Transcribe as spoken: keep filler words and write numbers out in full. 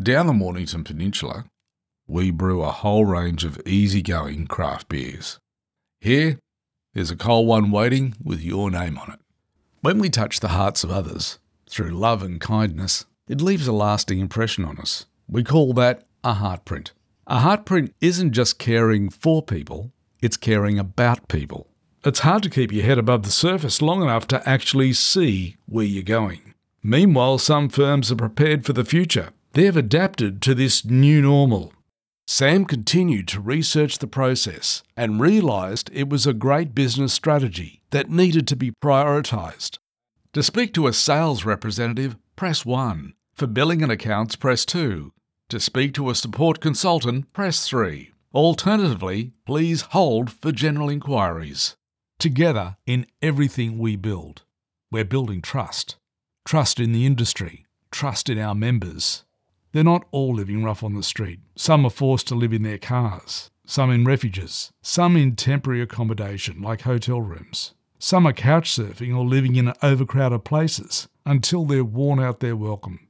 down the Mornington Peninsula, we brew a whole range of easygoing craft beers. Here is a cold one waiting with your name on it. When we touch the hearts of others through love and kindness, it leaves a lasting impression on us. We call that a heartprint. A heartprint isn't just caring for people, it's caring about people. It's hard to keep your head above the surface long enough to actually see where you're going. Meanwhile, some firms are prepared for the future. They've adapted to this new normal. Sam continued to research the process and realised it was a great business strategy that needed to be prioritised. To speak to a sales representative, press one. For billing and accounts, press two. To speak to a support consultant, press three. Alternatively, please hold for general inquiries. Together, in everything we build, we're building trust. Trust in the industry. Trust in our members. They're not all living rough on the street. Some are forced to live in their cars. Some in refuges. Some in temporary accommodation, like hotel rooms. Some are couch surfing or living in overcrowded places until they've worn out their welcome.